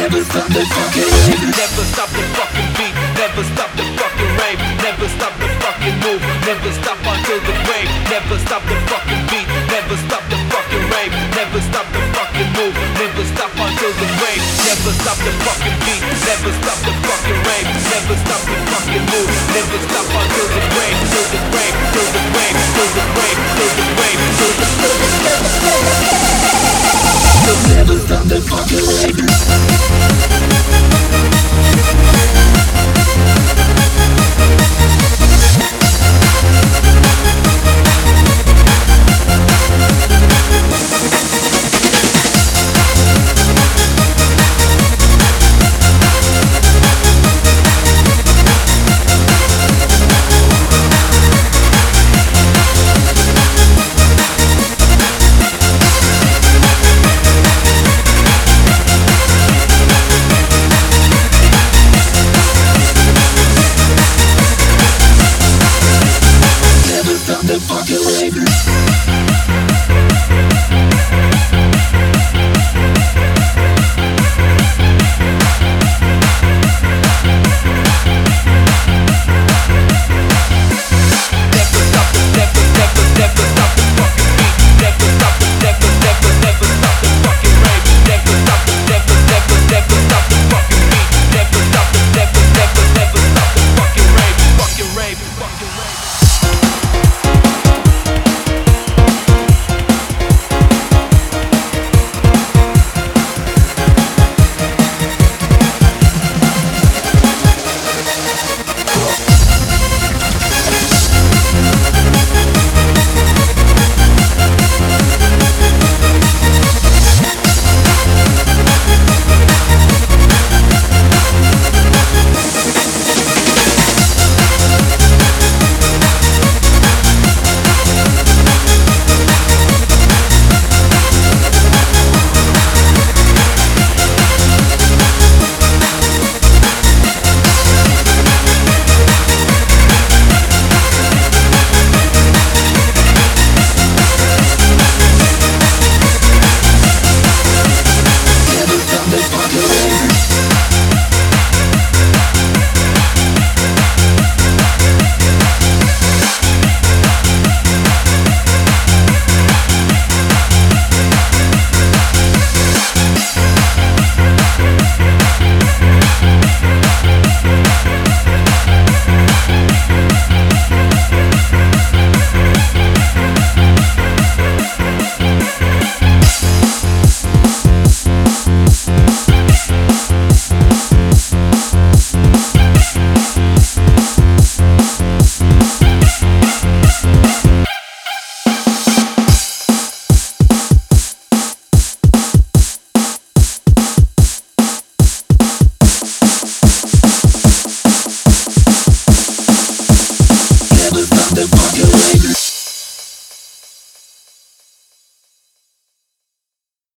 Never stop the fucking beat, never stop the fucking rave, never stop the fucking move, never stop until the grave. Never stop the fucking beat, never stop the fucking rave, never stop the fucking move, never stop until the grave. Never stop the fucking beat, never stop the fucking rave, never stop the fucking move, never stop until the grave, till the grave, till the grave, till the grave, till the grave, till the grave. Never stop the fucking rave.